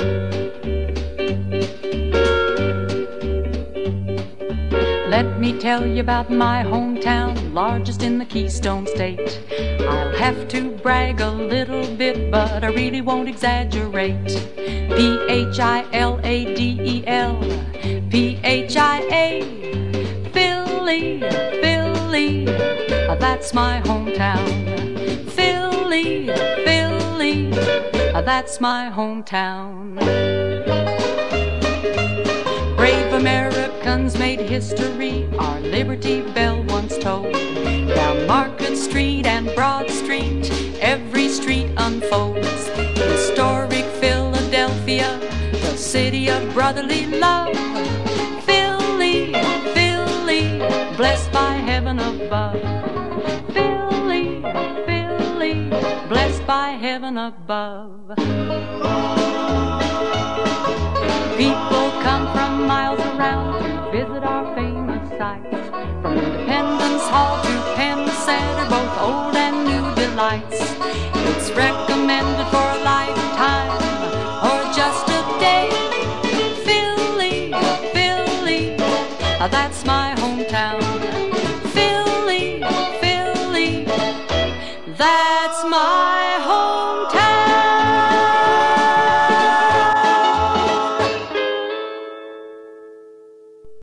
Let me tell you about my hometown, largest in the Keystone State. I'll have to brag a little bit, but I really won't exaggerate. P-H-I-L-A-D-E-L, P-H-I-A, Philly, Philly, that's my hometown. Philly, Philly, that's my hometown. Brave Americans made history, our Liberty Bell once told. Down Market Street and Broad Street, every street unfolds. Historic Philadelphia, the city of brotherly love. Philly, Philly, blessed by heaven above. Philly, Philly, blessed by heaven above. People come from miles around to visit our famous sites. From Independence Hall to Penn Center, both old and new delights. It's recommended for a lifetime or just a day. Philly, Philly, that's my hometown. Philly, Philly, that's my